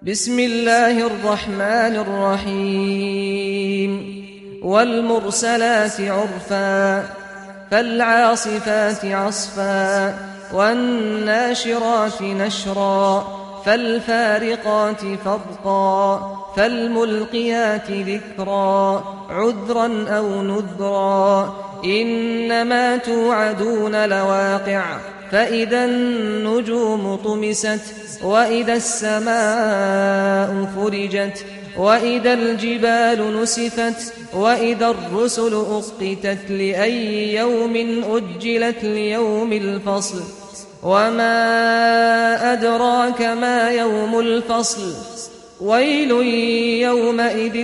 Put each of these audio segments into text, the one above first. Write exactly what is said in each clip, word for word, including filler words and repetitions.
بسم الله الرحمن الرحيم والمرسلات عرفا فالعاصفات عصفا والناشرات نشرا فالفارقات فرقا فالملقيات ذكرا عذرا أو نذرا إنما توعدون لواقع فإذا النجوم طمست وإذا السماء فرجت وإذا الجبال نسفت وإذا الرسل أقتت لأي يوم أجلت ليوم الفصل وما أدراك ما يوم الفصل ويل يومئذ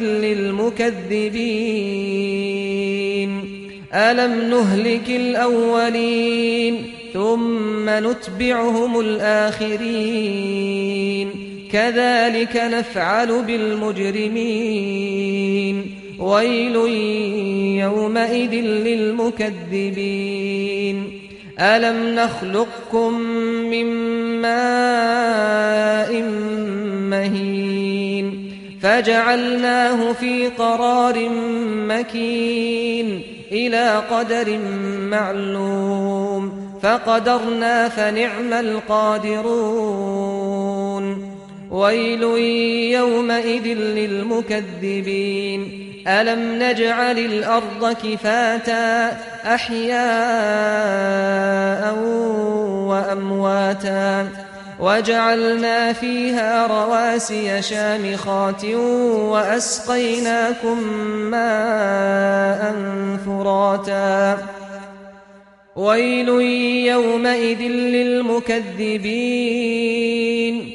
للمكذبين ألم نهلك الأولين ثم نتبعهم الآخرين كذلك نفعل بالمجرمين ويل يومئذ للمكذبين ألم نخلقكم من ماء مهين فجعلناه في قرار مكين إلى قدر معلوم فقدرنا فنعم القادرون ويل يومئذ للمكذبين ألم نجعل الأرض كفاتا أحياء وأمواتا وجعلنا فيها رواسي شامخات وأسقيناكم ماء فراتا ويل يومئذ للمكذبين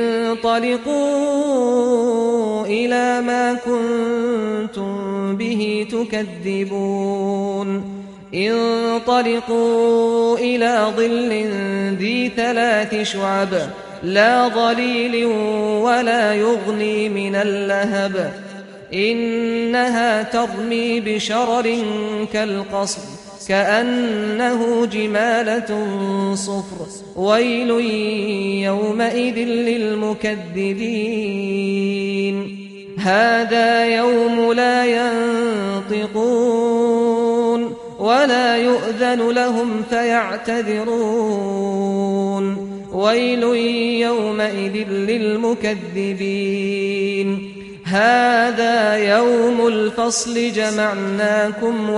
انطلقوا إلى ما كنتم به تكذبون انطلقوا إلى ظل ذي ثلاث شعب لا ظليل ولا يغني من اللهب إنها ترمي بشرر كالقصر كأنه جمالة صفر ويل يومئذ للمكذبين هذا يوم لا ينطقون ولا يؤذن لهم فيعتذرون ويل يومئذ للمكذبين هذا يوم الفصل جمعناكم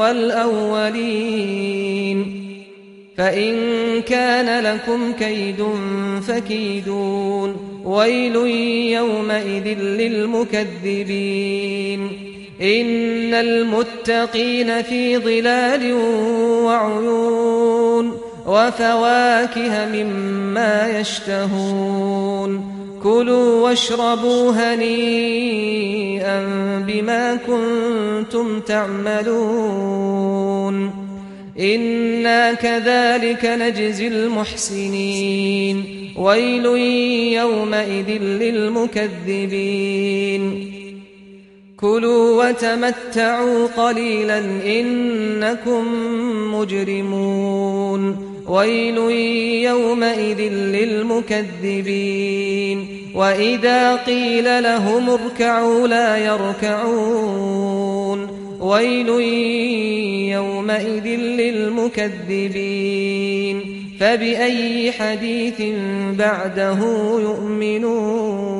والأولين فإن كان لكم كيد فكيدون ويل يومئذ للمكذبين إن المتقين في ظلال وعيون وفواكه مما يشتهون كلوا واشربوا هنيئا بما كنتم تعملون إنا كذلك نجزي المحسنين ويل يومئذ للمكذبين كلوا وتمتعوا قليلا إنكم مجرمون ويل يومئذ للمكذبين وإذا قيل لهم اركعوا لا يركعون ويل يومئذ للمكذبين فبأي حديث بعده يؤمنون